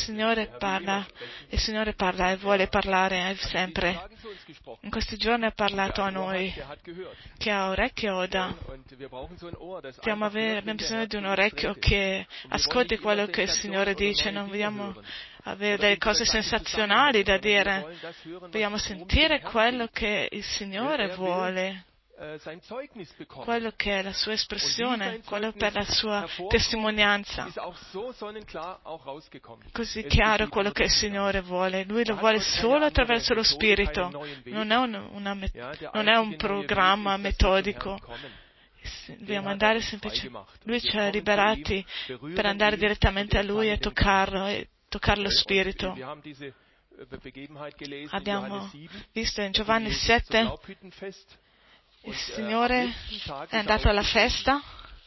Signore parla e vuole parlare sempre. In questi giorni ha parlato a noi. Chi ha orecchio oda. Abbiamo bisogno di un orecchio che ascolti quello che il Signore dice. Non vogliamo avere delle cose sensazionali da dire. Vogliamo sentire quello che il Signore vuole. Quello che è la sua espressione, quello per la sua testimonianza. Così chiaro quello che il Signore vuole. Lui lo vuole solo attraverso lo Spirito. Non è un programma metodico. Dobbiamo andare semplicemente. Lui ci ha liberati per andare direttamente a Lui e toccare lo Spirito. Abbiamo visto in Giovanni 7. Il Signore è andato alla festa.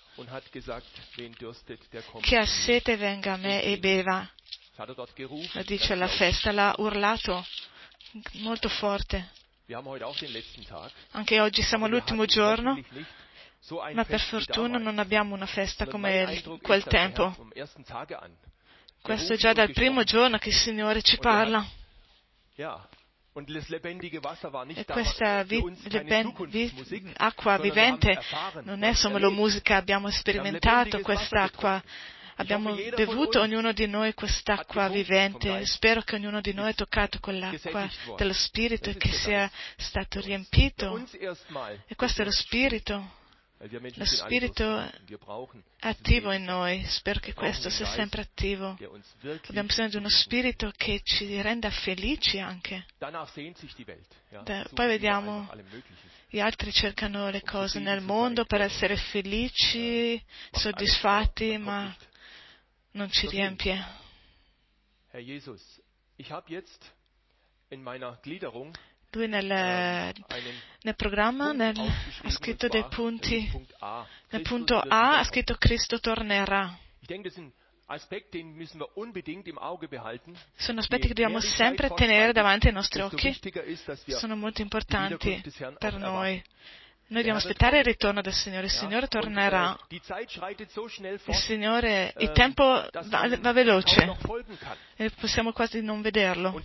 Chi ha sete venga a me e beva. Lo dice alla festa, l'ha urlato molto forte. Anche oggi siamo all'ultimo giorno, ma per fortuna non abbiamo una festa come quel tempo. Questo è già dal primo giorno che il Signore ci parla. E questa acqua vivente non è solo musica, abbiamo sperimentato quest'acqua, abbiamo bevuto ognuno di noi quest'acqua vivente. Spero che ognuno di noi ha toccato quell'acqua dello Spirito e che sia stato riempito. E questo è lo Spirito. Lo Spirito è attivo in noi, spero che questo sia sempre attivo. Abbiamo bisogno di uno Spirito che ci renda felici anche. Poi vediamo, gli altri cercano le cose nel mondo per essere felici, soddisfatti, ma non ci riempie. Lui nel programma ha scritto dei punti. Nel punto A ha scritto Cristo tornerà. Sono aspetti che dobbiamo sempre tenere davanti ai nostri occhi. Sono molto importanti per noi. Noi dobbiamo aspettare il ritorno del Signore. Il Signore tornerà. Il tempo va veloce e possiamo quasi non vederlo.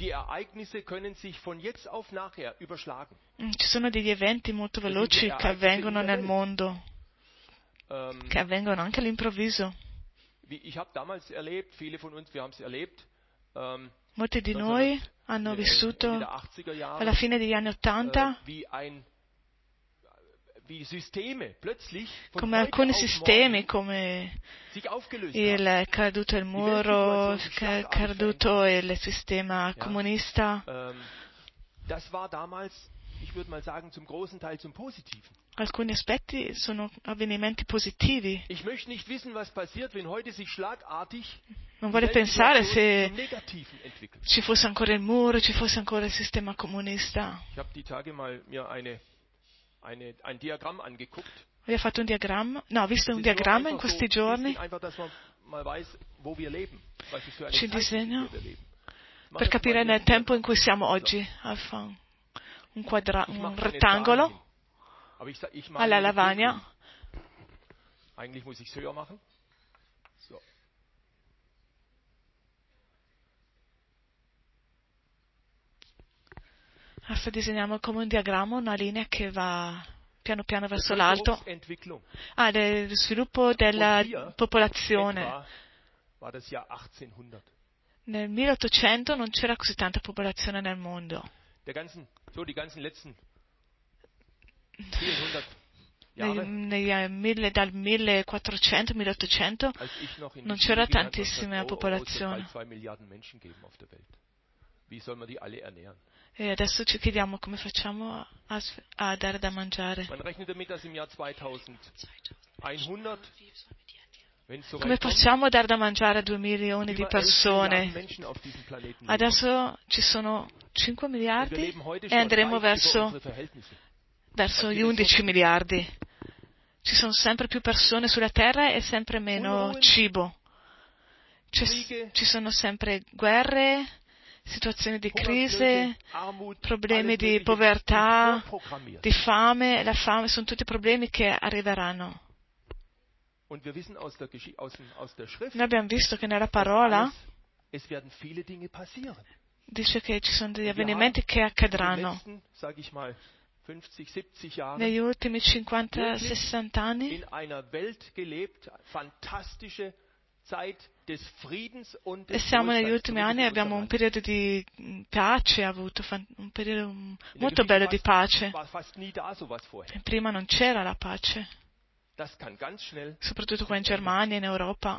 Ci sono degli eventi molto veloci che avvengono nel mondo, che avvengono anche all'improvviso. Molti di noi hanno vissuto alla fine degli anni '80 come alcuni sistemi, come il caduto il muro, è caduto il sistema comunista. Alcuni aspetti sono avvenimenti positivi. Non voglio pensare se ci fosse ancora il muro, ci fosse ancora il sistema comunista. Ho fatto un diagramma? No, ho visto un diagramma in questi giorni. Ci disegno per capire nel tempo in cui siamo oggi. Un rettangolo alla lavagna. Adesso disegniamo come un diagramma una linea che va piano piano verso l'alto. Lo sviluppo della popolazione. Nel 1800 non c'era così tanta popolazione nel mondo. Dal 1400 1800 non c'era tantissima popolazione. E adesso ci chiediamo come facciamo a dare da mangiare. Come facciamo a dare da mangiare a 2 milioni di persone? Adesso ci sono 5 miliardi e andremo verso gli 11 miliardi. Ci sono sempre più persone sulla terra e sempre meno cibo. Ci sono sempre guerre, situazioni di crisi, problemi di povertà, di fame. La fame sono tutti problemi che arriveranno. Noi abbiamo visto che nella parola Dice che ci sono degli avvenimenti che accadranno. Negli ultimi 50-60 anni e siamo negli ultimi anni e abbiamo un periodo di pace, un periodo molto bello di pace. Prima non c'era la pace, soprattutto qua in Germania, in Europa,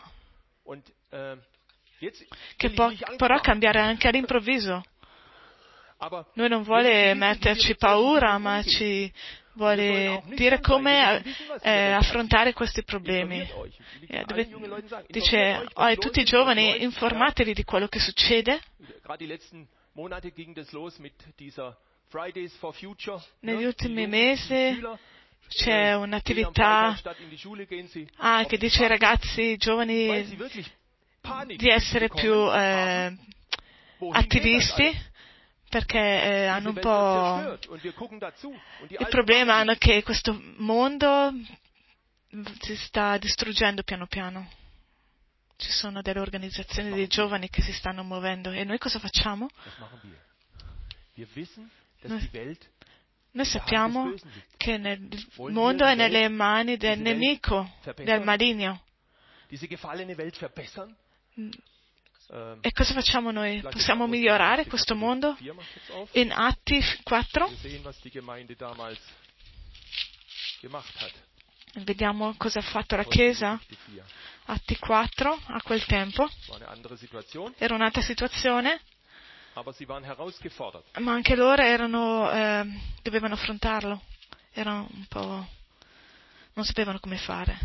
che può però cambiare anche all'improvviso. Noi non vuole metterci paura, ma ci vuole dire come affrontare questi problemi. Dice ai tutti i giovani, informatevi di quello che succede. Negli ultimi mesi c'è un'attività che dice ai ragazzi giovani di essere più attivisti, perché hanno un po'... Il problema è che questo mondo si sta distruggendo piano piano. Ci sono delle organizzazioni di giovani che si stanno muovendo. E noi cosa facciamo? Noi sappiamo che il mondo è nelle mani del nemico, del maligno. E cosa facciamo noi? Possiamo migliorare questo mondo? In Atti 4 vediamo cosa ha fatto la Chiesa. Atti 4 a quel tempo era un'altra situazione, ma anche loro dovevano affrontarlo. Erano un po'... non sapevano come fare.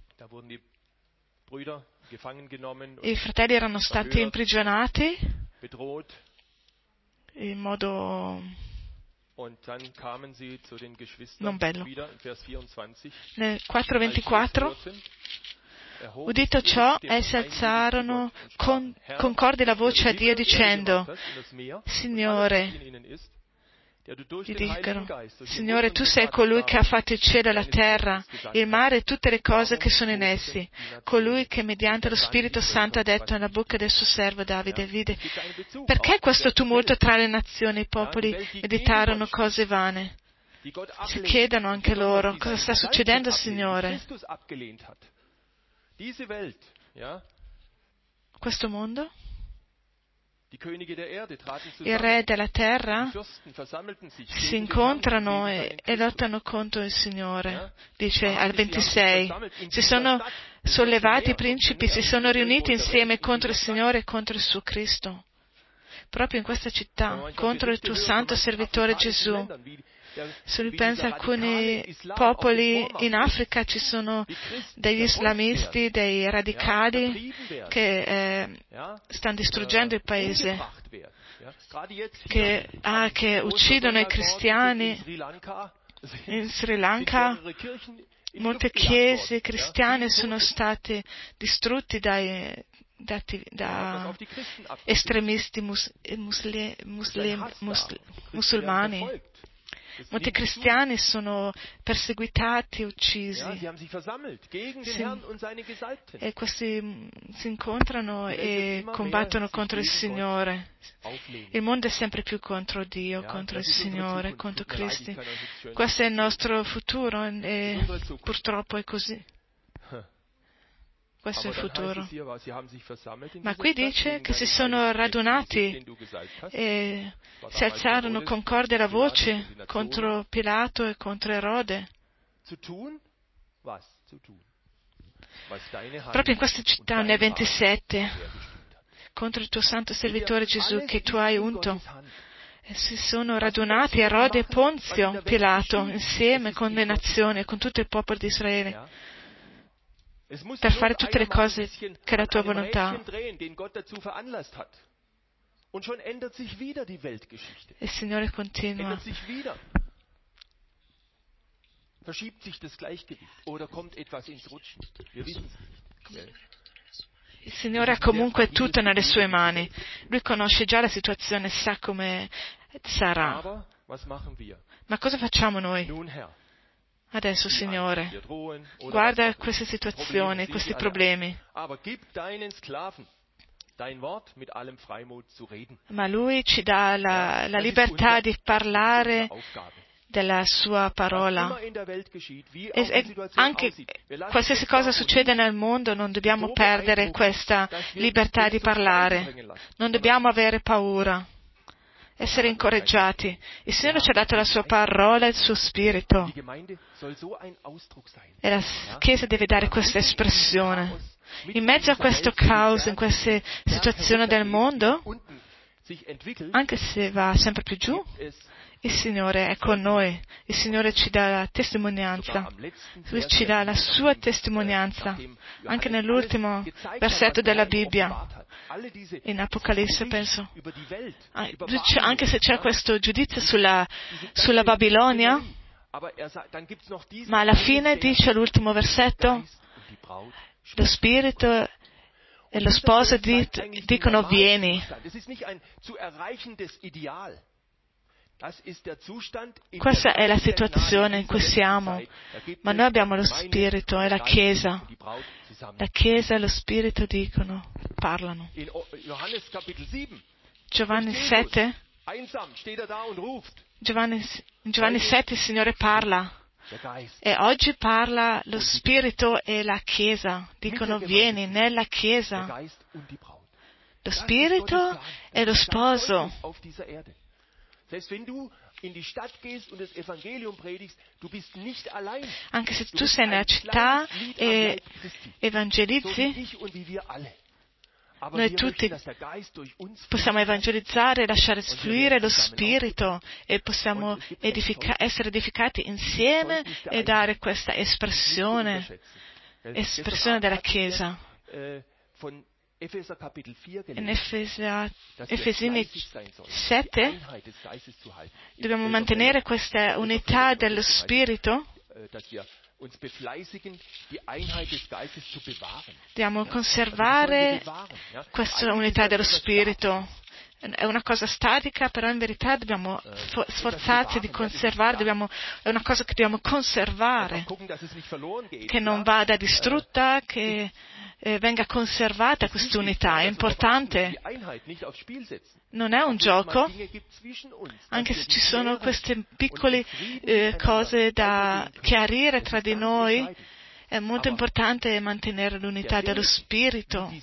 I fratelli erano stati imprigionati in modo non bello. Nel 4:24, udito ciò, essi alzarono concordi la voce a Dio dicendo: Signore, gli dicono, Signore, tu sei colui che ha fatto il cielo e la terra, il mare e tutte le cose che sono in essi, colui che mediante lo Spirito Santo ha detto nella bocca del suo servo Davide, perché questo tumulto tra le nazioni? I popoli meditarono cose vane. Si chiedono anche loro cosa sta succedendo, Signore. Questo mondo? I re della terra si incontrano e lottano contro il Signore, dice al 26. Si sono sollevati i principi, si sono riuniti insieme contro il Signore e contro il suo Cristo. Proprio in questa città, contro il tuo santo servitore Gesù. Se lui pensa a alcuni popoli in Africa, ci sono degli islamisti, dei radicali che stanno distruggendo il paese, che uccidono i cristiani. In Sri Lanka molte chiese cristiane sono state distrutte da estremisti musulmani. Molti cristiani sono perseguitati, uccisi. E questi si incontrano e combattono contro il Signore. Il mondo è sempre più contro Dio, contro il Signore, contro Cristo. Questo è il nostro futuro e purtroppo è così. Questo è il futuro. Ma qui dice che si sono radunati e si alzarono concorde la voce contro Pilato e contro Erode. Proprio in questa città, nel 27, contro il tuo santo servitore Gesù che tu hai unto. E si sono radunati Erode e Ponzio Pilato insieme con le nazioni e con tutto il popolo di Israele, per fare tutte le cose che è la tua volontà. E il Signore continua. Il Signore ha comunque tutto nelle sue mani. Lui conosce già la situazione, sa come sarà. Ma cosa facciamo noi? Adesso, Signore, guarda queste situazioni, questi problemi, Ma Lui ci dà la libertà di parlare della sua parola. E anche qualsiasi cosa succede nel mondo, non dobbiamo perdere questa libertà di parlare. Non dobbiamo avere paura. Essere incoraggiati. Il Signore ci ha dato la sua parola e il suo spirito. E la Chiesa deve dare questa espressione. In mezzo a questo caos, in queste situazioni del mondo, anche se va sempre più giù, il Signore è con noi. Il Signore ci dà la testimonianza. Lui ci dà la sua testimonianza. Anche nell'ultimo versetto della Bibbia, in Apocalisse, penso. Anche se c'è questo giudizio sulla Babilonia, ma alla fine dice l'ultimo versetto, lo Spirito e lo sposo dicono vieni. Questa è la situazione in cui siamo, ma noi abbiamo lo Spirito e la Chiesa. La Chiesa e lo Spirito parlano. Giovanni 7, il Signore parla. E oggi parla lo Spirito e la Chiesa. Dicono vieni nella Chiesa. Lo Spirito e lo sposo. Anche se tu sei nella città e evangelizzi, noi tutti possiamo evangelizzare, lasciare fluire lo Spirito e possiamo essere edificati insieme e dare questa espressione della Chiesa. In Efesini 7 dobbiamo mantenere questa unità dello Spirito. Dobbiamo conservare questa unità dello Spirito. È una cosa statica, però in verità dobbiamo sforzarci di conservare, è una cosa che dobbiamo conservare, che non vada distrutta, che venga conservata questa unità. È importante. Non è un gioco, anche se ci sono queste piccole cose da chiarire tra di noi. È molto importante mantenere l'unità dello Spirito.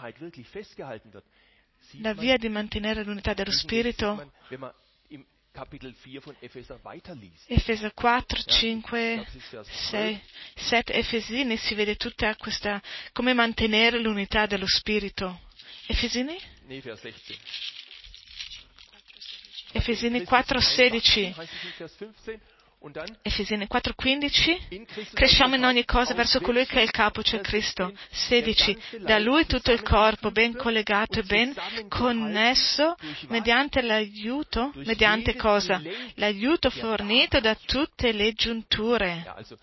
La via di mantenere l'unità dello Spirito, Efeso 4, 5, 6, 7 Efesini, si vede tutta questa, come mantenere l'unità dello Spirito. Efesini? Efesini 4, 16. Efesini 4:15, cresciamo in ogni cosa verso colui che è il capo, cioè Cristo. 16, da Lui tutto il corpo, ben collegato e ben connesso, mediante cosa? L'aiuto fornito da tutte le giunture.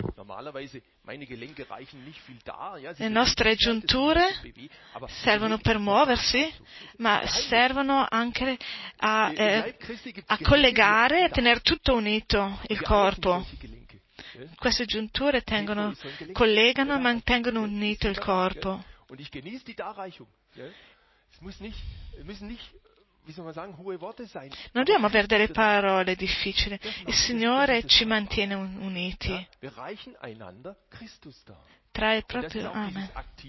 Le nostre giunture servono per muoversi, ma servono anche a collegare e a tenere tutto unito il corpo. Queste giunture collegano e mantengono unito il corpo. Non dobbiamo avere delle parole difficili. Il Signore ci mantiene uniti. Trae proprio Amen.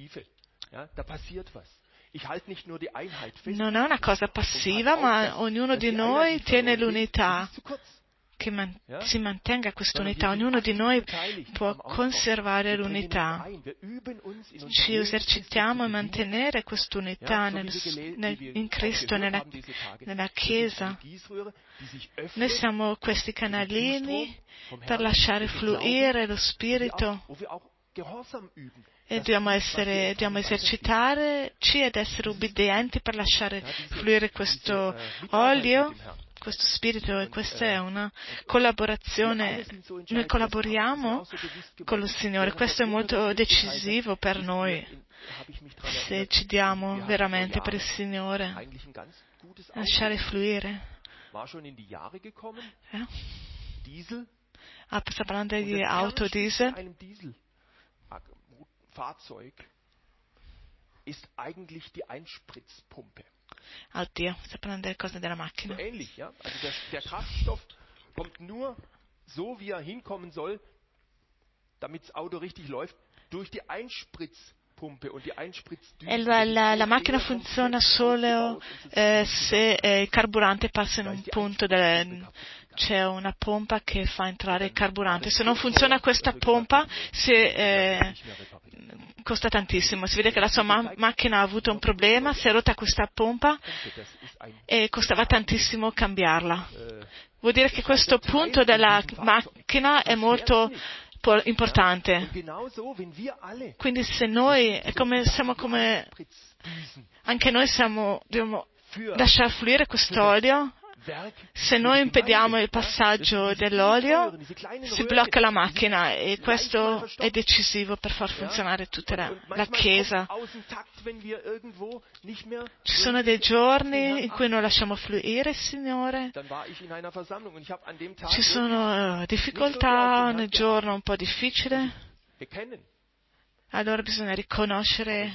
Non è una cosa passiva, ma ognuno di noi tiene l'unità. Che si mantenga questa unità. Ognuno di noi può conservare l'unità. Ci esercitiamo a mantenere questa unità in Cristo, nella Chiesa. Noi siamo questi canalini per lasciare fluire lo Spirito. E dobbiamo esercitarci ed essere ubbidienti per lasciare fluire questo olio, questo Spirito, e questa è una collaborazione. Noi collaboriamo con il Signore, questo è molto decisivo per noi, se ci diamo veramente per il Signore, lasciare fluire. Sta parlando di auto diesel. ist eigentlich die Einspritzpumpe. Oddio, sta parlando delle cose della So macchina. ähnlich, ja? Also der Kraftstoff kommt nur so, wie er hinkommen soll, damit das Auto richtig läuft, durch die Einspritzpumpe und die Einspritzdüse. E la macchina funziona solo se il carburante passa in un punto c'è una pompa che fa entrare il carburante. Se non funziona questa pompa, costa tantissimo. Si vede che la sua macchina ha avuto un problema, si è rotta questa pompa e costava tantissimo cambiarla. Vuol dire che questo punto della macchina è molto importante. Quindi se noi anche noi dobbiamo lasciare fluire quest'olio. Se noi impediamo il passaggio dell'olio, si blocca la macchina e questo è decisivo per far funzionare tutta la Chiesa. Ci sono dei giorni in cui non lasciamo fluire il Signore, ci sono difficoltà, un giorno un po' difficile, allora bisogna riconoscere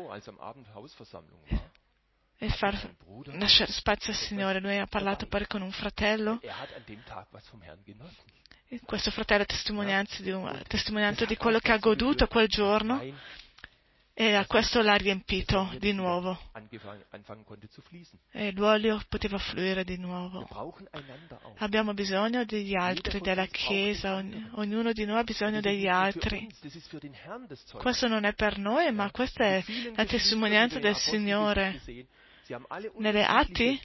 e lasciare spazio al Signore. Lui ha parlato poi con un fratello. E questo fratello ha testimoniato di quello che ha goduto quel giorno e questo l'ha riempito di nuovo. E l'olio poteva fluire di nuovo. Abbiamo bisogno degli altri, della Chiesa, ognuno di noi ha bisogno degli altri. Questo non è per noi, ma questa è la testimonianza del Signore. Nelle Atti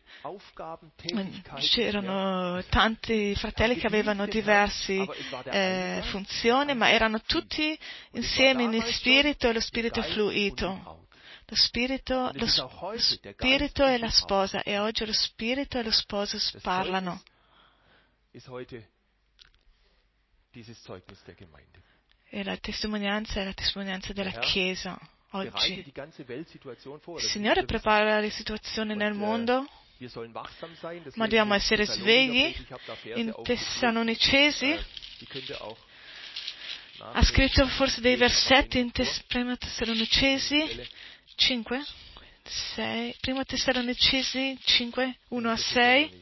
c'erano tanti fratelli che avevano diverse funzioni, ma erano tutti insieme in spirito e lo spirito è fluito. Lo spirito e la sposa, e oggi lo spirito e lo sposo parlano. E la testimonianza è la testimonianza della Chiesa. Oggi il Signore prepara le situazioni nel mondo, ma dobbiamo essere svegli. In Tessalonicesi ha scritto forse dei versetti in Prima Tessalonicesi 5, 6, Prima Tessalonicesi 5, 1 a 6.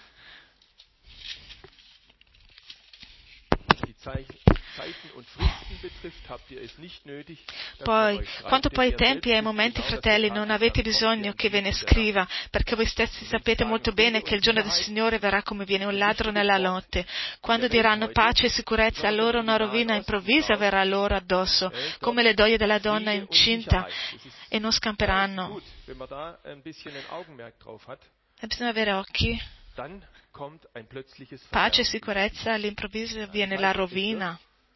Poi, quanto poi ai tempi e ai momenti, fratelli, non avete bisogno che ve ne scriva, perché voi stessi sapete molto bene che il giorno del Signore verrà come viene un ladro nella notte. Quando diranno pace e sicurezza, allora una rovina improvvisa verrà loro addosso, come le doglie della donna incinta, e non scamperanno. E bisogna avere occhi. Pace e sicurezza, all'improvviso viene la rovina.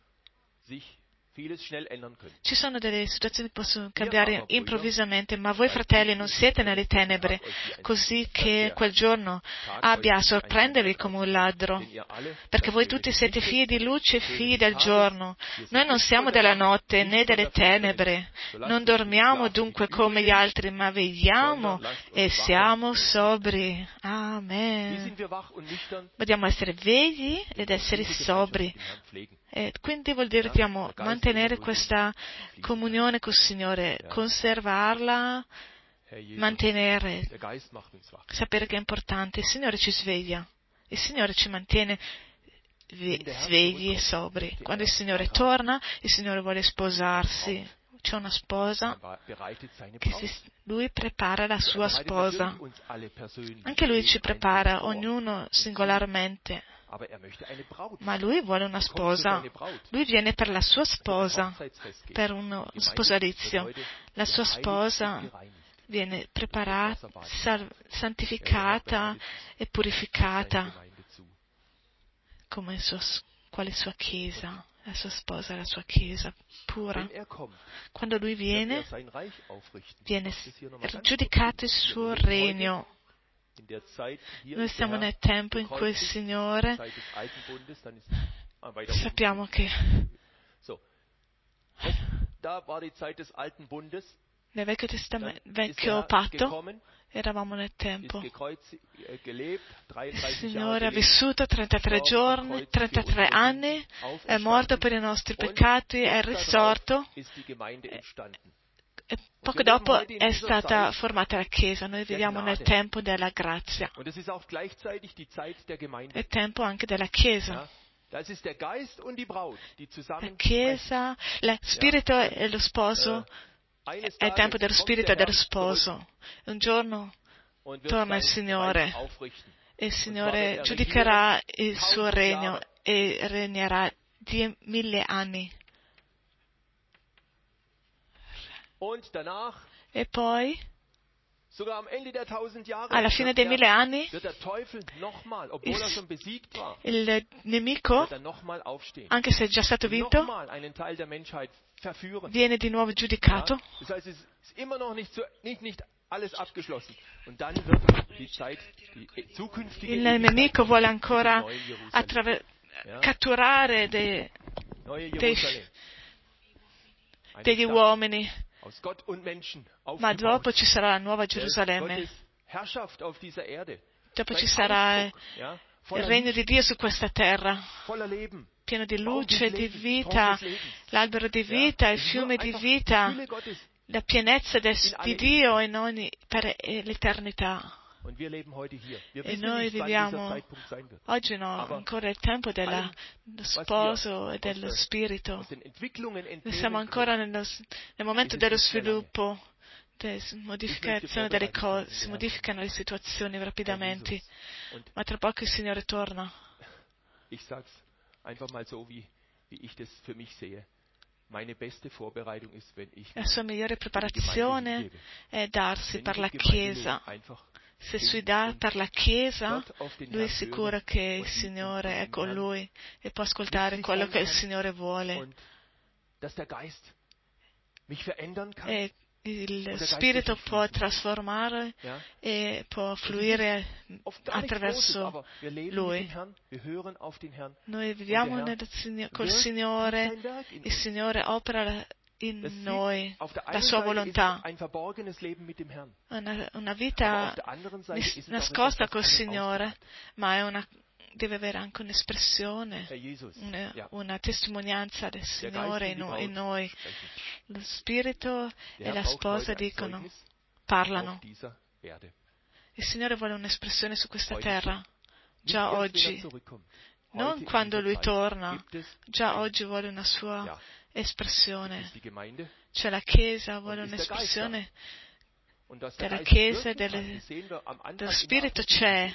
Ci sono delle situazioni che possono cambiare improvvisamente, ma voi fratelli non siete nelle tenebre, così che quel giorno abbia a sorprendervi come un ladro, perché voi tutti siete figli di luce e figli del giorno. Noi non siamo della notte né delle tenebre, non dormiamo dunque come gli altri, ma vegliamo e siamo sobri. Amen. Dobbiamo essere vegli ed essere sobri. E quindi vuol dire che dobbiamo mantenere questa comunione col Signore, conservarla, mantenere, sapere che è importante. Il Signore ci sveglia, il Signore ci mantiene svegli e sobri. Quando il Signore torna, il Signore vuole sposarsi. C'è una sposa Lui prepara la sua sposa. Anche Lui ci prepara, ognuno singolarmente. Ma Lui vuole una sposa. Lui viene per la sua sposa, per uno sposalizio. La sua sposa viene preparata, santificata e purificata come quale sua Chiesa. La sua sposa è la sua Chiesa pura. Quando Lui viene giudicato il suo regno. Noi siamo nel tempo in cui il Signore, sappiamo che nel vecchio patto eravamo nel tempo. Il Signore ha vissuto 33 giorni, 33 anni, è morto per i nostri peccati, è risorto. E poco dopo è stata formata la Chiesa. Noi viviamo nel tempo della grazia. È tempo anche della Chiesa. La Chiesa, lo Spirito e lo Sposo, è il tempo dello Spirito e dello Sposo. Un giorno torna il Signore e il Signore giudicherà il suo regno e regnerà 1000 anni. E poi, alla fine dei 1000 anni, il nemico, anche se è già stato vinto, viene di nuovo giudicato. Il nemico vuole ancora catturare degli uomini, ma dopo ci sarà la nuova Gerusalemme. Dopo ci sarà il regno di Dio su questa terra, pieno di luce, di vita, l'albero di vita, il fiume di vita, la pienezza di Dio per l'eternità. E noi viviamo, oggi no, ancora il tempo dello sposo e dello spirito. Noi siamo ancora nel momento dello sviluppo, della modificazione delle cose, si modificano le situazioni rapidamente, ma tra poco il Signore torna. La sua migliore preparazione è darsi per la Chiesa. Se si dà per la Chiesa, lui è sicuro che il Signore è con lui e può ascoltare quello che il Signore vuole. E il Spirito può trasformare e può fluire attraverso lui. Noi viviamo col Signore, il Signore opera in noi la sua volontà, una vita nascosta col Signore, ma deve avere anche un'espressione, una testimonianza del Signore in noi. Lo Spirito e la sposa parlano. Il Signore vuole un'espressione su questa terra, già oggi, non quando Lui torna, già oggi vuole una sua espressione. Cioè la Chiesa vuole un'espressione della Chiesa, dello Spirito c'è.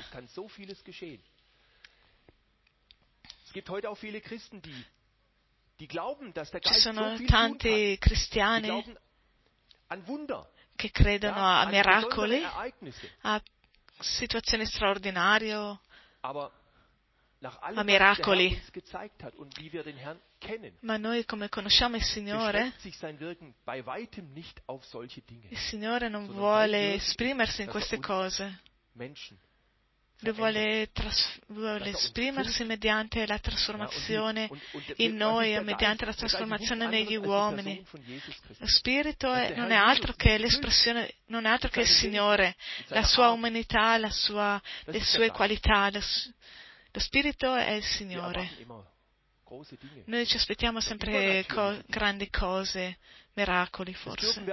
Ci sono tanti cristiani che credono a miracoli, a situazioni straordinarie, a miracoli. Ma noi, come conosciamo il Signore non vuole esprimersi in queste cose. Lui vuole esprimersi mediante la trasformazione in noi e mediante la trasformazione negli uomini. Lo Spirito non è altro che l'espressione, non è altro che il Signore, la sua umanità, le sue qualità. Lo Spirito è il Signore. Noi ci aspettiamo sempre grandi cose, miracoli forse.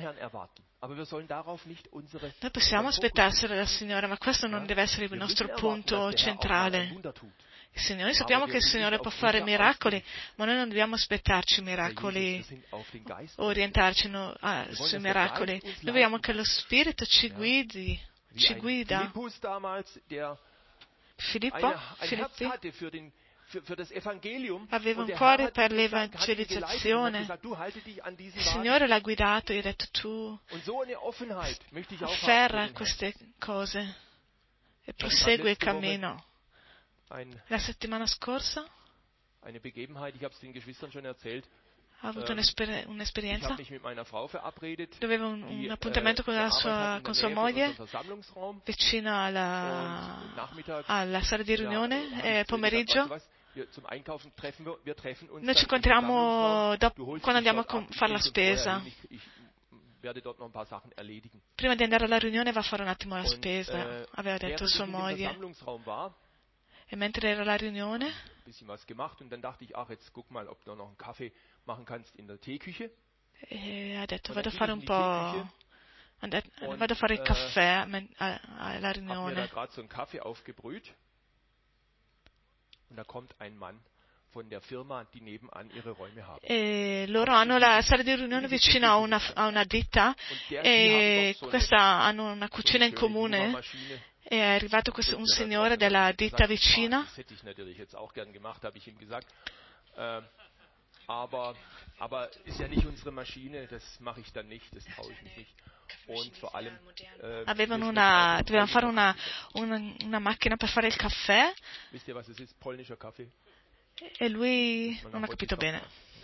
Noi possiamo aspettarselo dal Signore, ma questo non deve essere il nostro punto centrale. Noi sappiamo che il Signore può fare miracoli, ma noi non dobbiamo aspettarci miracoli, orientarci sui miracoli. Noi vogliamo che lo Spirito ci guida. Filippo aveva un cuore per l'evangelizzazione. Il Signore l'ha guidato e ha detto: tu afferra a queste cose e prosegui il cammino. La settimana scorsa ha avuto un'esperienza. Doveva un appuntamento con sua moglie vicino alla sala di riunione pomeriggio. Noi ci incontriamo quando andiamo a fare la spesa. Prima di andare alla riunione va a fare un attimo la spesa, aveva detto a sua moglie. E mentre era alla riunione, e ha detto vado a fare un po', vado a fare il caffè alla riunione. Hab mir da gerade so einen Kaffee aufgebrüht und da kommt ein Mann von der Firma, die nebenan ihre Räume haben. E loro hanno la sala di riunione vicino a una ditta e hanno una cucina in comune. È arrivato un signore della ditta vicina. Das hätte ich natürlich jetzt auch gern gemacht, habe ich ihm gesagt. Aber ist ja nicht unsere Maschine, das mache ich dann nicht, das traue ich mich nicht. Und vor allem dovevano fare una macchina per fare il caffè. Wisst ihr, was es ist? Polnischer Kaffee. E lui non ha capito bene.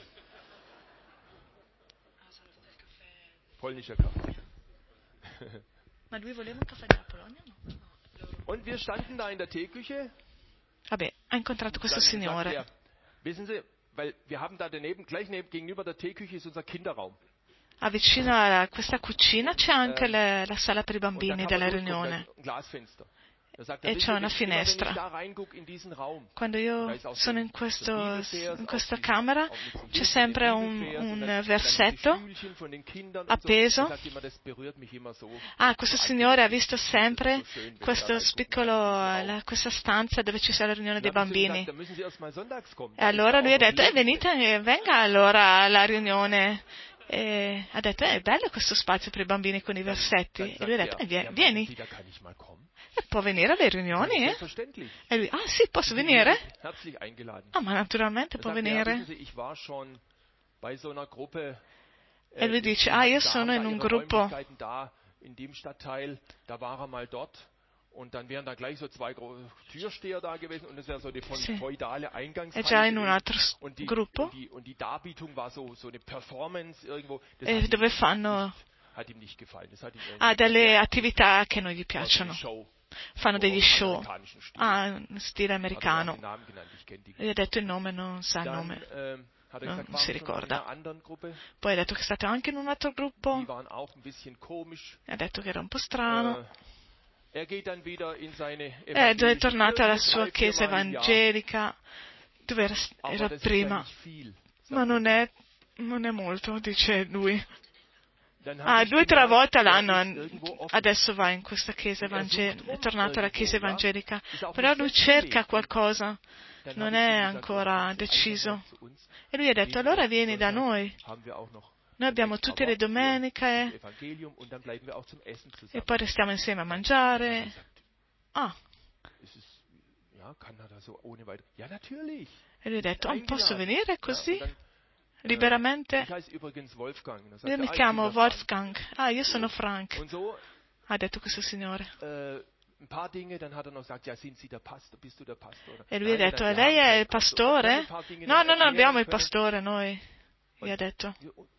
Polnischer Kaffee. Ma lui voleva un caffè della Polonia, no? Und wir standen da in der Teeküche. Vabbè, ha incontrato questo signore. Wissen Sie, weil wir haben da gleich gegenüber der Teeküche ist unser Kinderraum. Vicino a questa cucina c'è anche la sala per i bambini della riunione. E c'è una finestra. Quando io sono in questa camera c'è sempre un versetto appeso. Questo signore ha visto sempre questa stanza dove ci sia la riunione dei bambini. E allora lui ha detto, venga allora alla riunione. E ha detto, è bello questo spazio per i bambini con i versetti. E lui ha detto, vieni. E può venire alle riunioni? E lui, sì, posso venire? Ma naturalmente può venire. E lui dice, io sono in un gruppo. Und dann wären da gleich so zwei Türsteher da gewesen und das wäre so die feudale È già in un altro gruppo. Und die Darbietung war so eine Performance irgendwo. Dove fanno hat ihm nicht gefallen. Das hat ihm delle attività che non gli piacciono. Fanno degli show. In stile americano. Gli ha detto il nome, non sa il nome. Non si ricorda. Poi ha detto che è stato anche in un altro gruppo. Ha detto che era un po' strano. Ed è tornato alla sua chiesa evangelica, dove era prima. Ma non è molto, dice lui. 2 o 3 volte all'anno adesso va in questa chiesa evangelica, è tornato alla chiesa evangelica. Però lui cerca qualcosa, non è ancora deciso. E lui ha detto, allora vieni da noi. Noi abbiamo tutte le domeniche e poi restiamo insieme a mangiare. E lui ha detto, posso venire così? Liberamente? Io mi chiamo Wolfgang. Io sono Frank. Ha detto questo signore. E lui ha detto, lei è il pastore? No, non abbiamo il pastore noi. Gli ha detto.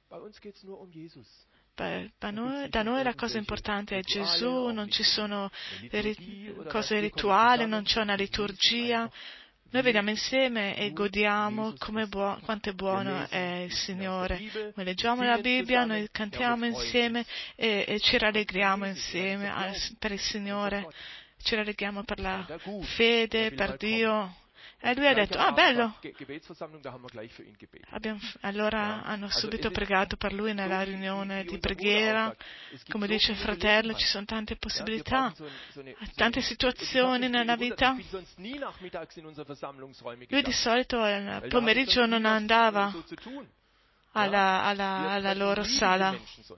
Da noi la cosa importante è Gesù, non ci sono cose rituali, non c'è una liturgia. Noi veniamo insieme e godiamo quanto è buono è il Signore. Noi leggiamo la Bibbia, noi cantiamo insieme e ci rallegriamo insieme per il Signore. Ci rallegriamo per la fede, per Dio. E lui ha detto, bello. Allora hanno subito pregato per lui nella riunione di preghiera. Come dice il fratello, ci sono tante possibilità, tante situazioni nella vita. Lui di solito al pomeriggio non andava alla loro sala,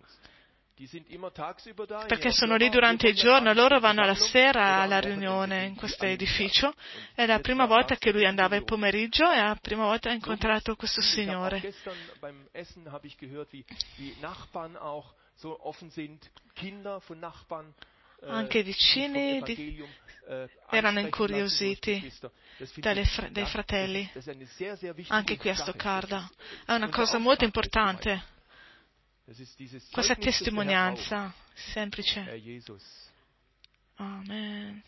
perché sono lì durante il giorno, loro vanno la sera alla riunione in questo edificio. È la prima volta che lui andava il pomeriggio e la prima volta ha incontrato questo signore. Anche i vicini erano incuriositi dai fratelli, anche qui a Stoccarda. È una cosa molto importante. Questa testimonianza semplice. Amen.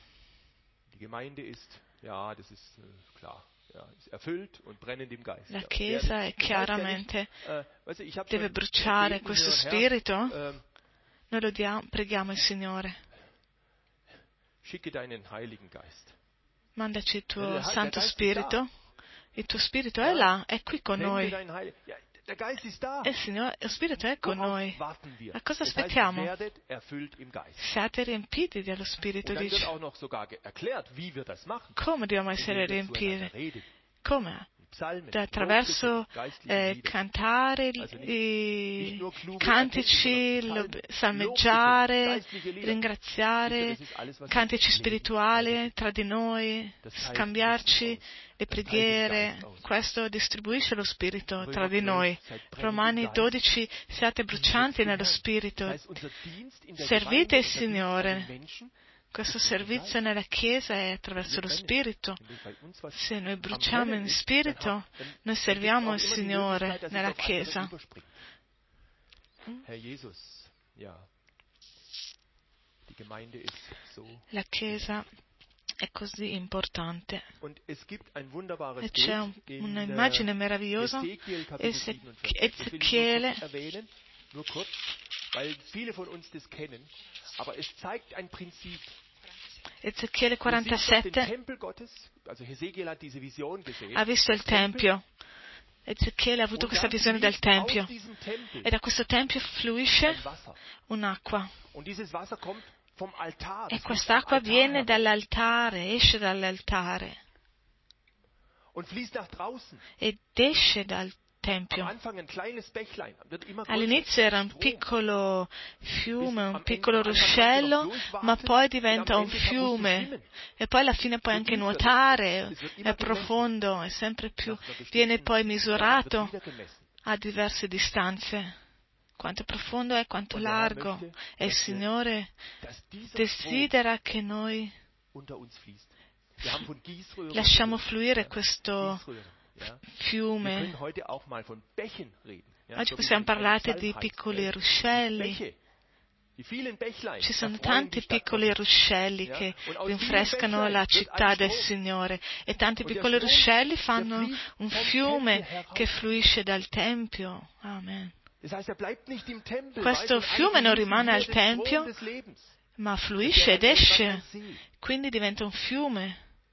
La Chiesa è chiaramente deve bruciare questo spirito. Noi preghiamo il Signore. Mandaci il tuo Santo Spirito. Il tuo Spirito è là, è qui con noi. Der Geist ist da. E lo Spirito è con Worauf noi. warten wir? A cosa Das heißt, aspettiamo? werdet erfüllt im Geist. Siate riempiti dello Spirito, Und dann wird dice. auch noch sogar erklärt, wie wir das machen. Come dobbiamo essere Indem wir zueinander riempiti? reden. Come? Psalmen, Attraverso Lobgesang, geistliche Lieder. cantare Also nicht i nur kluge cantici, Artikel, sondern salmeggiare, Lobgesang, geistliche Lieder. ringraziare, Das ist alles, was cantici Leben spirituali tra di noi, Das teilt scambiarci Licht aus. le Das teilt den preghiere. Geist aus. Questo distribuisce lo Spirito Römer tra di 12, noi. seid brennend im Romani Geist. 12, siate brucianti nello Das Spirito. heißt, unser Dienst in der Servite il Gemeinde, unser Dienst an Signore. den Menschen, Questo servizio nella Chiesa è attraverso lo Spirito. wenn bei uns was Se noi am bruciamo Brennen in ist, Spirito, dann noi gibt's serviamo auch il immer die Signore Möglichkeit, dass es nella auf andere Chiesa. überspringt. Herr Jesus, ja, die Gemeinde ist so. La Chiesa è così importante. Und es gibt ein wunderbares E c'è Bild un'immagine in meravigliosa. Ezekiel Kapitel 47. Das will ich nur Ezechiele, kurz erwähnen, nur kurz, weil viele von uns das kennen. Aber es zeigt ein Prinzip. Ezechiele Du siehst dort den 47 Tempel Gottes, also Hesekiel hat diese Vision gesehen. ha visto il Tempio. Ezechiele ha avuto Und questa dann visione del fließt aus Tempio. diesem Tempel E da questo Tempio fluisce ein Wasser. un'acqua. Und dieses Wasser kommt vom Altar. E Das fließt vom quest'acqua Altar viene heraus dall'altare, esce dall'altare und fließt nach draußen. ed esce dal Am Tempio. Anfang ein kleines Bächlein, wird immer größer. All'inizio era un Strom. piccolo fiume, Am un Ende- piccolo am Anfang ruscello, kannst du noch ma durchwaten poi und diventa am un Ende musst du fiume schwimmen. e poi alla fine puoi So anche tiefer es nuotare, wird è immer gemessen. profondo, è sempre più, Nach einer bestimmten viene poi Zeit wird misurato wieder gemessen. a diverse distanze. Quanto profondo è, quanto Und der Herr largo. möchte, E il dass wir- Signore dass dieser Strom desidera che noi unter uns fließt. Wir haben von Gießröhren lasciamo gehört. fluire Ja, questo Gießröhren, ja. Wir fiume. können heute auch mal von Bächen reden. Ja, Oggi so wie possiamo ein parlare di Psalm heißt. piccoli ruscelli. Bäche, die vielen Bächlein, Ci sono erfreuen die tanti Stadt piccoli Gottes. ruscelli Ja, che und aus rinfrescano diesen la Bächlein città wird del ein Strom. Signore e tanti Und der piccoli Strom, ruscelli der fanno fließt un vom fiume Tempel heraus. che fluisce dal Tempio. Amen. Das heißt, er bleibt nicht im Tempel, Questo weil von fiume non allen rimane al fließt hier der Strom Tempio, des Lebens. ma Das fluisce wäre ed dann irgendwann esce, ein See. quindi diventa un fiume.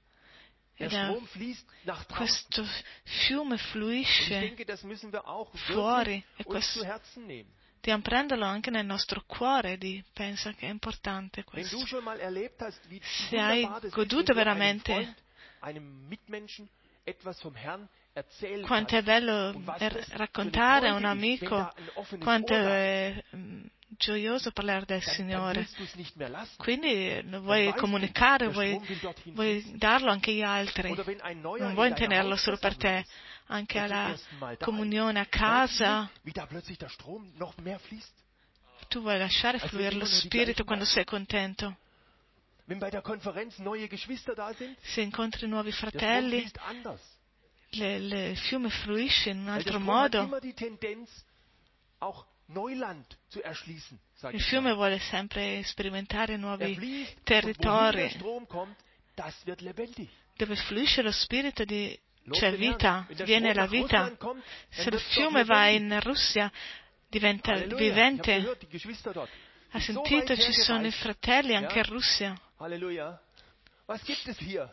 Der Ed è- Strom fließt nach draußen. questo fiume Und ich fluisce denke, das müssen wir auch fuori wirklich e uns questo zu Herzen nehmen. dobbiamo prenderlo anche nel nostro cuore, pensa che è importante Wenn questo. du schon mal erlebt hast, wie Se hai wunderbar das ist, goduto wenn du einem veramente Freund, einem Mitmenschen etwas vom Herrn erzählen quanto è kannst. bello Und was das für eine raccontare a un Freude ist, wenn amico da ein offenes quanto Ohr da è gioioso parlare del dann Signore. willst du es nicht mehr lassen. Quindi lo Dann vuoi weißt du, comunicare, der vuoi, Strom will dorthin vuoi fließen. darlo anche agli altri. Oder wenn ein Neuer Non in vuoi deiner tenerlo solo per Hausversammlung te, ist anche und zum alla ersten Mal da comunione a ist, merkst du casa. nicht, wie da plötzlich der Strom noch mehr fließt. Tu vuoi lasciare Also fluire immer lo nur die spirito gleichen quando Worte. sei contento. Wenn bei der Konferenz neue Geschwister da sind, Se incontri nuovi der Strom fratelli, fließt anders. il fiume fluisce in un Weil der altro Strom hat modo. immer die Tendenz, auch Neuland zu erschließen, sag Il ich fiume mal. vuole sempre sperimentare Er nuovi fließt, und wohin territori. der Strom kommt, das wird lebendig. Dove fluisce lo spirito Lob c'è den vita, Herrn. Wenn der viene Strom la nach vita. Russland kommt, Se dann il wird's dort fiume va lebendig. in Russia, diventa Halleluja. Ich habe vivente. gehört, die Geschwister dort. Ha sind so sentito, weit ci sono i hergereist. fratelli anche Ja. in Russia. Halleluja. Was gibt es hier?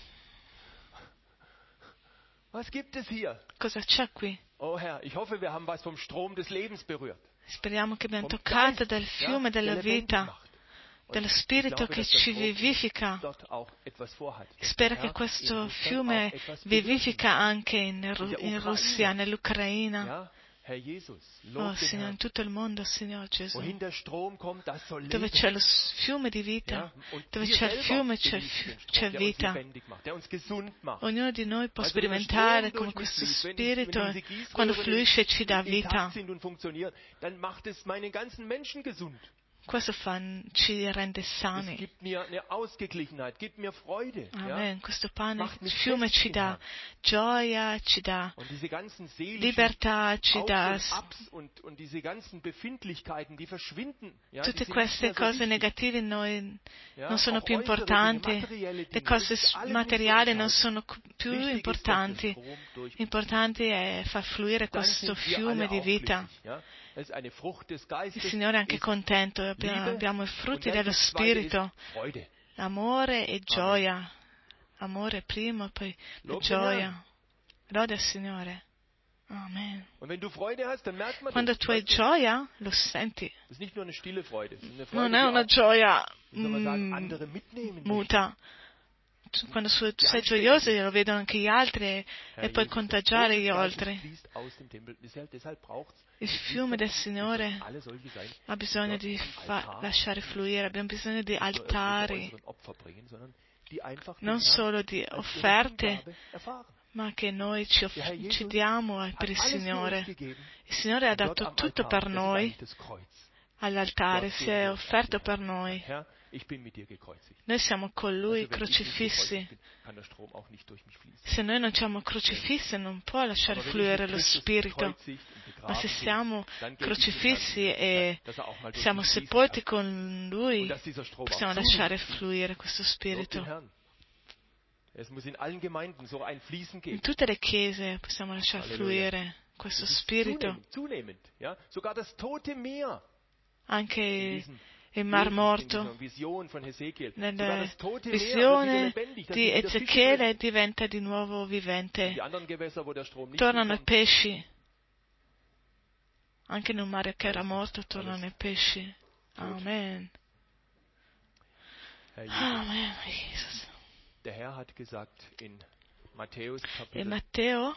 Was gibt es hier? Cosa c'è qui? Oh Herr, ich hoffe, wir haben was vom Strom des Lebens berührt. Speriamo che abbiamo Vom toccato Geist, del fiume der della lebendig vita, macht. Und dello ich spirito glaube, che dass der ci Strom vivifica. dort auch etwas vorhat. Dass Spero der che Herr questo in Russland fiume auch etwas bewirken vivifica anche in der Russia, Ukraine. nell'Ucraina. Ja, Herr Jesus, Oh lob den Signore, Herrn. in tutto il mondo, Signore Gesù. Wohin der Strom kommt, das soll Dove leben. c'è lo fiume di vita, Ja, und dove wir c'è il selber fiume c'è, genießen den Strom, c'è der uns vita. lebendig macht, der uns gesund macht. Ognuno di noi può Also wenn der sperimentare Strom come durch mich questo fließt, wenn spirito, diese Gießröhren quando fluisce, ci dà intakt vita. sind und funktionieren, dann macht es meine ganzen Menschen gesund. Questo ci rende Es sani. gibt mir eine Ausgeglichenheit, gibt mir Freude. Ja? Amen. Questo pane, Macht mich il fiume fest ci in dà Herrn. gioia, ci dà Und diese ganzen seelischen libertà, ci dà Aufs und Abs und diese ganzen Befindlichkeiten, die verschwinden. Ja, die tutte sind nicht queste mehr so cose wichtig. negative in noi Ja, non sono auch più äußere Dinge, importanti, materielle le Dinge, cose das ist alles materiali nicht non so sono più Wichtig ist, dass der importanti. Strom durch uns Importante è far fluire Dann questo sind wir fiume alle di auch vita. glücklich, ja? Das ist eine Frucht des Il Geistes. Signore è anche ist contento, Liebe abbiamo i und frutti dann dello das Zweite ist Spirito, Freude. amore e gioia. Amore prima, poi la Lob den gioia. Lode al Signore. Amen. Und wenn du Freude hast, dann merkt man Quando das. tu hai gioia, lo senti. Das ist nicht nur eine stille Freude, es ist eine Non Freude, è die una auch, gioia wie soll man sagen, andere mitnehmen möchte. muta. Quando tu sei gioioso, lo vedono anche gli altri e puoi contagiare gli altri. Fließt aus dem Tempel. Deshalb braucht's Il fiume del Signore alle solche sein, ha bisogno dort di am Altar lasciare fluire, abbiamo bisogno di nicht nur irgendwelche altari, äußeren Opfer bringen, sondern die einfach den non Herrn solo di als ihre offerte, Hingabe erfahren. ma che noi ci diamo per il Hat alles für uns Signore. gegeben. Il Signore ha Und dort dato am tutto Altar, per das ist noi eigentlich das Kreuz. all'altare, Dort si gehen è wir offerto auf den per Herrn. noi. Herr, ich bin mit dir gekreuzigt. Noi siamo con Lui Also, wenn ich nicht crocifissi. gekreuzigt bin, kann der Strom auch nicht durch mich fließen. Se noi non siamo crocifissi non può lasciare Aber wenn ich fluire mit lo Christus Spirito. gekreuzigt und Ma begraben se bin, siamo dann geht crocifissi dieses Herrn, e dass auch mal durch siamo mich fließen sepolti kann. con Lui, Und dass dieser Strom auch possiamo zu lasciare mir fließt. fluire questo Lob den Spirito. Herrn. Es muss in allen Gemeinden so ein Fließen In geben. tutte le chiese possiamo lasciare Halleluja. fluire questo Das ist Spirito. zunehmend. Ja? Sogar das Tote Meer. Anche In diesem il Mar in Morto, dieser Vision von Hesekiel. Sogar nella das Tote Meer wird wieder visione lebendig. Da di sind wieder Fische Ezechiele drin. diventa di nuovo vivente. Die anderen Gewässer, wo der Strom nicht Tornano i hinkommt, pesci. Anche in un mare che era morto tornano i pesci. Amen. Herr Jesus. Amen, Jesus. Der Herr hat gesagt in Matthäus E Kapitel Matteo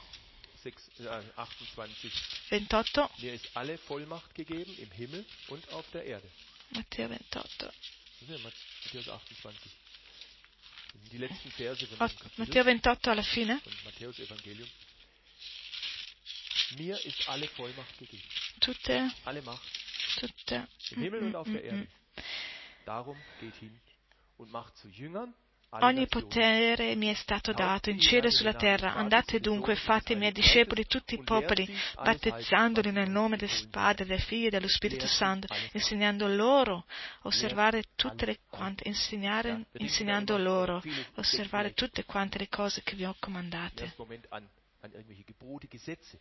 28, 28, mir ist alle Vollmacht gegeben im Himmel und auf der Erde. Matteo 28, Das ist ja Matthäus 28. Das sind die letzten Verse von dem Matteo Kapitel 28 alla fine, von Matthäus Evangelium. Mir ist alle Vollmacht gegeben. tutte, Alle Macht tutte. im Himmel und auf der Erde. Darum geht hin und macht zu Jüngern alle Ogni Nationen. potere mi è stato dato in cielo e sulla terra. Andate dunque e fate i miei discepoli tutti i popoli, battezzandoli nel nome del Padre, del Figlio e dello Spirito Santo, insegnando loro a osservare insegnando loro a osservare tutte quante le cose che vi ho Im comandate. ersten Moment an irgendwelche Gebote, Gesetze.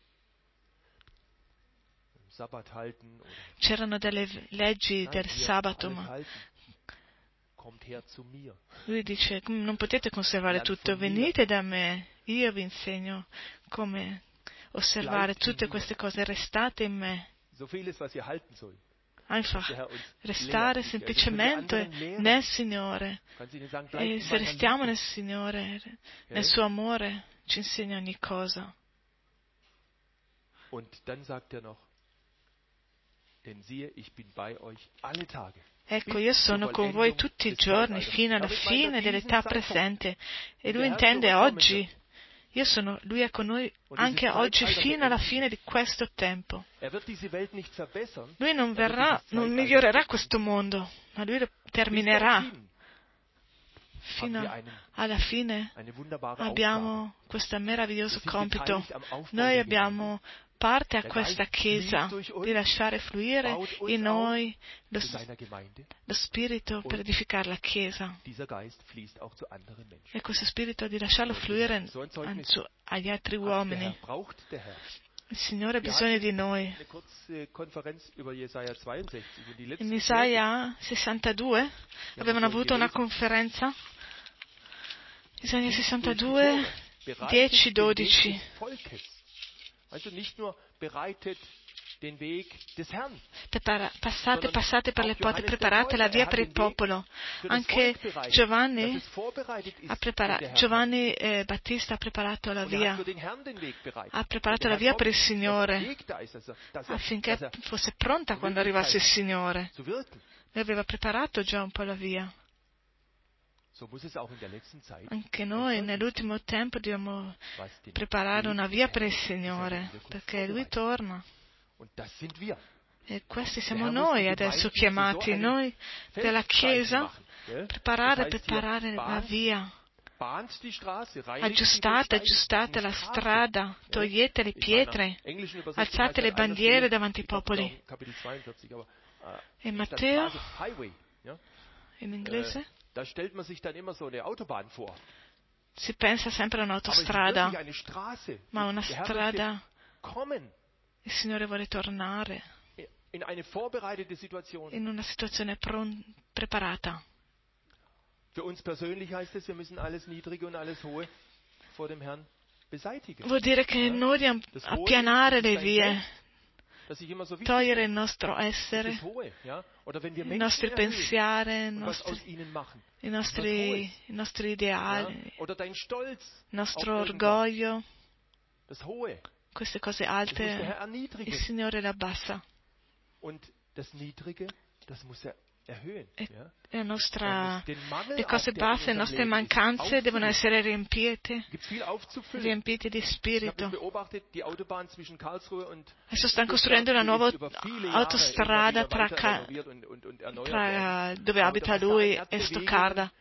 Sabbat halten oder C'erano delle leggi Nein, del ihr sabato, alles ma halten. Kommt her zu mir. lui dice, non potete conservare tutto, venite da me, io vi insegno come osservare tutte queste cose, restate in me. So vieles, was ihr halten sollt. Einfach Der Herr uns restare lehrt. semplicemente nel Signore. Kannst du nicht sagen, bleibt E in se meiner restiamo Liebe. nel Signore, nel suo amore, ci insegna ogni cosa. Und dann sagt er noch, denn siehe, ich bin bei euch alle Tage. Ecco, io sono con voi tutti i giorni fino alla fine dell'età presente. E lui intende oggi. Lui è con noi anche oggi fino alla fine di questo tempo. Lui non migliorerà questo mondo, ma lui lo terminerà. Fino alla fine abbiamo questo meraviglioso compito. Noi abbiamo parte a questa Chiesa di lasciare fluire in noi lo Spirito per edificare la Chiesa. E questo Spirito di lasciarlo fluire agli altri uomini. Il Signore ha bisogno di noi. In Isaia 62 avevano avuto una conferenza. Isaia 62, 10, 12. Also nicht nur bereitet den Weg des Herrn. Passate per le porte, preparate la via per il popolo. Anche Giovanni Battista ha preparato la via. Ha preparato la via per il Signore, affinché fosse pronta quando arrivasse il Signore. Lui aveva preparato già un po' la via. Anche noi nell'ultimo tempo dobbiamo preparare una via per il Signore, perché Lui torna. E questi siamo noi adesso chiamati, noi della Chiesa, preparare la via. Aggiustate la strada, togliete le pietre, alzate le bandiere davanti ai popoli. E Matteo, in inglese? Da stellt man sich dann immer so eine Autobahn vor. Si pensa sempre a un'autostrada, ma una strada. Il Signore vuole tornare in eine vorbereitete Situation. In una situazione preparata. Für uns persönlich heißt es, wir müssen alles Niedrige und alles Hohe vor dem Herrn vuol dire che noi dobbiamo appianare le vie, togliere il nostro essere, i nostri pensieri, i nostri ideali, il nostro orgoglio, queste cose alte, il Signore le abbassa. Le cose basse, le nostre mancanze devono essere riempite di spirito. Adesso stanno costruendo una nuova autostrada tra dove abita lui e Stoccarda.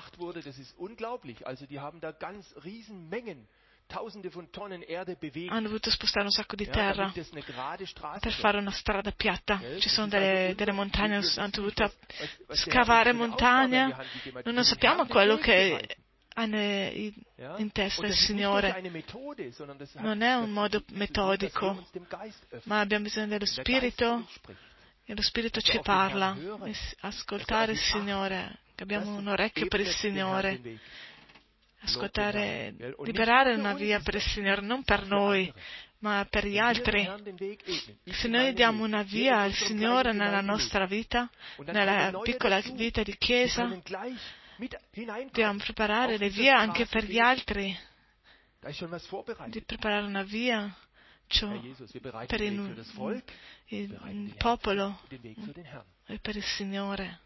Hanno dovuto spostare un sacco di terra per fare una strada piatta. Ci sono delle montagne, hanno dovuto scavare montagne. Non sappiamo quello che ha in testa il Signore. Non è un modo metodico, ma abbiamo bisogno dello Spirito e lo Spirito ci parla. Ascoltare il Signore, che abbiamo un orecchio per il Signore. Ascoltare, liberare una via per il Signore, non per noi, ma per gli altri. Se noi diamo una via al Signore nella nostra vita, nella piccola vita di Chiesa, dobbiamo preparare le vie anche per gli altri. Di preparare una via per il popolo e per il Signore.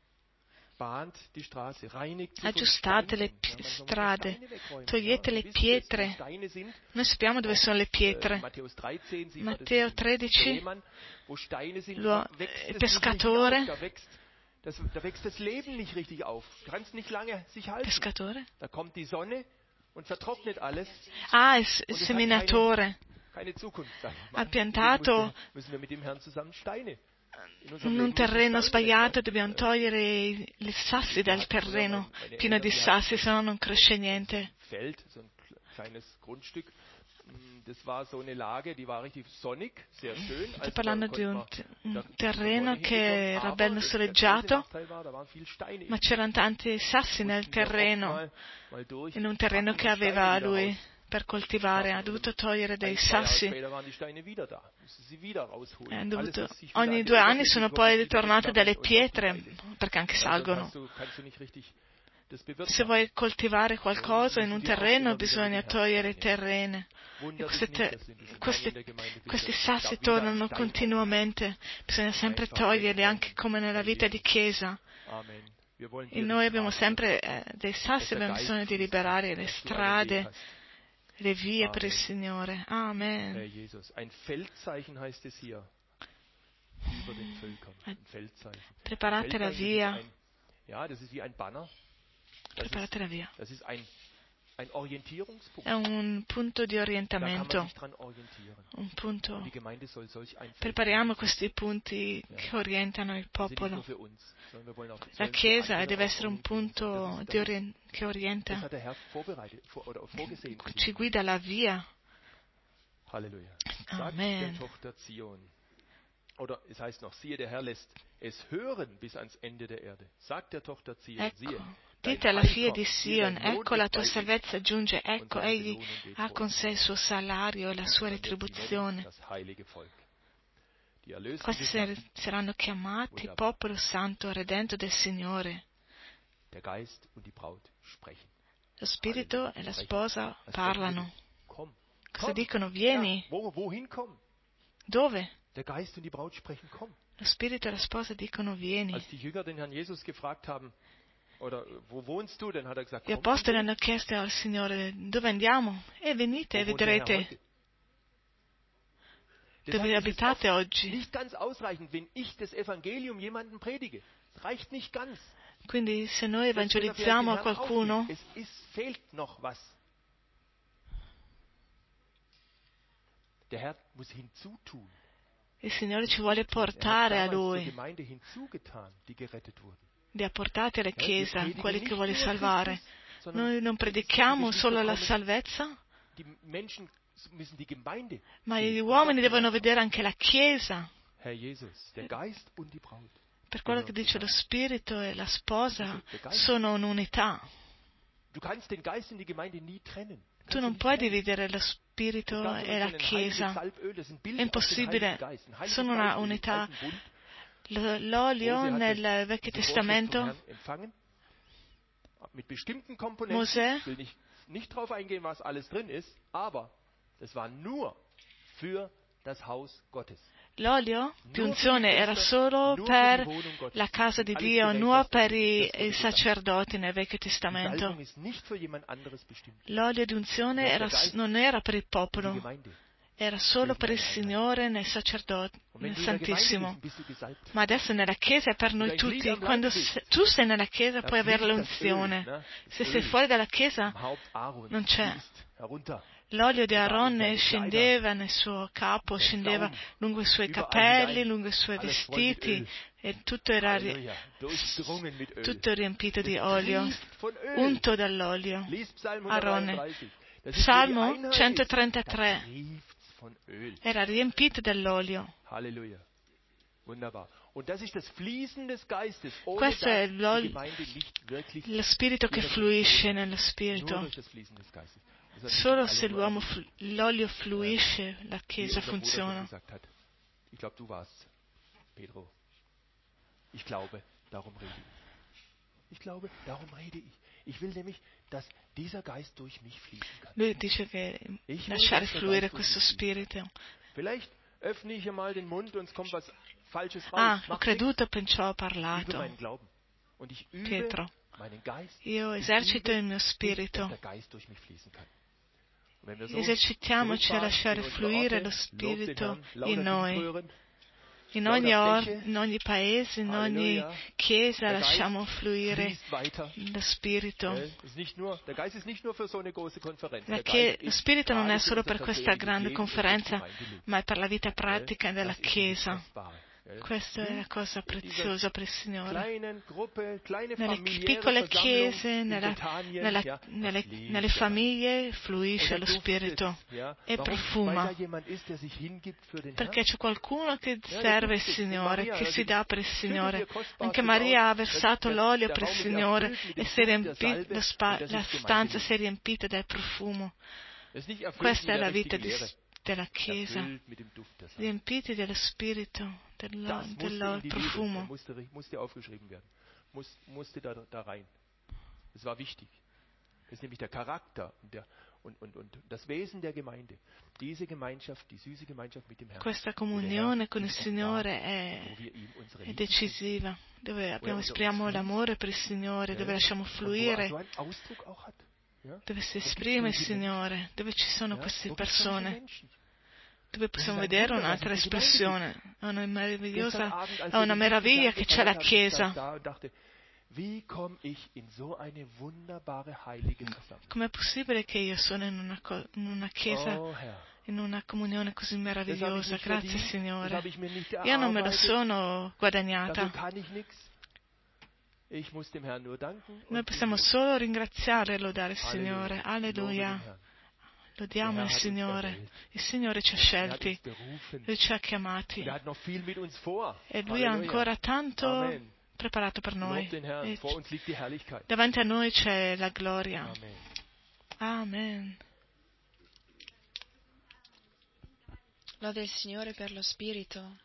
Aggiustate le strade, togliete le pietre. Noi sappiamo dove sono le pietre. Matteo 13, il pescatore. Pescatore? Ah, il seminatore. Ha piantato in un terreno sbagliato, dobbiamo togliere i sassi dal terreno pieno di sassi, se no non cresce niente. Sto parlando di un terreno che era bello soleggiato, ma c'erano tanti sassi nel terreno, in un terreno che aveva lui per coltivare. Ha dovuto togliere dei sassi. Ogni 2 anni sono poi ritornate delle pietre, perché anche salgono. Se vuoi coltivare qualcosa in un terreno, bisogna togliere i terreni. Questi sassi tornano continuamente, bisogna sempre toglierli, anche come nella vita di Chiesa. E noi abbiamo sempre dei sassi, abbiamo bisogno di liberare le strade, le vie per il Signore. Amen. Preparate la via. Preparate la via. È un punto di orientamento. Un punto. Prepariamo questi punti che orientano il popolo. La Chiesa deve essere un punto che orienta, ci guida la via. Amen. Oder es heißt noch, siehe, der Herr lässt es hören bis ans Ende der Erde. Sagt der Tochter Zion, siehe, dite alla figlia di Sion, ecco la tua salvezza giunge, ecco egli ha con sé il suo salario e la sua retribuzione. Questi saranno chiamati popolo santo, redento del Signore. Lo Spirito e la sposa parlano. Cosa dicono? Vieni. Dove? Lo Spirito e la sposa dicono vieni. Gli apostoli hanno chiesto al Signore dove andiamo? E venite e vedrete dove abitate oggi. Quindi se noi evangelizziamo a qualcuno, il Signore ci vuole portare a Lui. Li ha portati alla Chiesa, quelli che vuole salvare. Noi non predichiamo solo la salvezza, ma gli uomini devono vedere anche la Chiesa. Per quello che dice lo Spirito e la sposa sono un'unità. Tu non puoi dividere lo Spirito e la Chiesa. È impossibile. Sono una unità. L'olio nel Vecchio Testamento, Mosè, nicht drauf eingehen, was alles drin ist, aber das war nur für das Haus Gottes. l'olio di unzione era solo per la casa di Dio, non per i sacerdoti nel Vecchio Testamento. L'olio di unzione non era per il popolo, era solo per il Signore nel sacerdote, nel Santissimo. Ma adesso nella Chiesa è per noi tutti. Quando tu sei nella Chiesa puoi avere l'unzione. Se sei fuori dalla Chiesa non c'è. L'olio di Aaron scendeva nel suo capo, scendeva lungo i suoi capelli, lungo i suoi vestiti, e tutto era riempito di olio, unto dall'olio. Aaron. Salmo 133 era riempito dall'olio. Halleluja. Wunderbar. Und das ist das Fließen des Geistes. Questo è lo spirito che fluisce nello spirito. Solo se l'olio fluisce, la Chiesa funziona. Ich glaube, du warst, Pedro. Ich glaube, darum rede ich. Ich glaube, darum rede ich. Ich will nämlich, dass dieser Geist durch mich fließen kann. Lui dice che lasciare fluire questo spirito. Vielleicht öffne ich mal den Mund und es kommt was Falsches raus. Ho creduto, perciò ho parlato. Pietro, io esercito il mio spirito. Esercitiamoci a lasciare fluire lo spirito in noi. In ogni paese, in ogni chiesa lasciamo fluire lo spirito. Lo spirito non è solo per questa grande conferenza, ma è per la vita pratica della Chiesa. Questa è la cosa preziosa per il Signore. Nelle piccole chiese, nelle famiglie fluisce lo Spirito e profuma. Perché c'è qualcuno che serve il Signore, che si dà per il Signore. Anche Maria ha versato l'olio per il Signore e la stanza si è riempita del profumo. Questa è la vita della Chiesa, riempiti dello Spirito, del profumo. Musste aufgeschrieben werden. Musste da rein. Das war wichtig. Das ist nämlich der Charakter und das Wesen der Gemeinde. Diese Gemeinschaft, die süße Gemeinschaft mit dem Herrn. Questa comunione con il Signore è decisiva, dove esprimiamo l'amore per il Signore, dove lasciamo fluire, dove si esprime il Signore, dove ci sono queste persone, dove possiamo vedere un'altra espressione. È una meraviglia che c'è la Chiesa. Com'è possibile che io sono in una Chiesa, in una comunione così meravigliosa? Grazie Signore. Io non me lo sono guadagnata. Noi possiamo solo ringraziare e lodare il Signore. Alleluia. Lodiamo il Signore. Il Signore ci ha scelti. Lui ci ha chiamati. E Lui ha ancora tanto preparato per noi. E davanti a noi c'è la gloria. Amen. Lode il Signore per lo Spirito.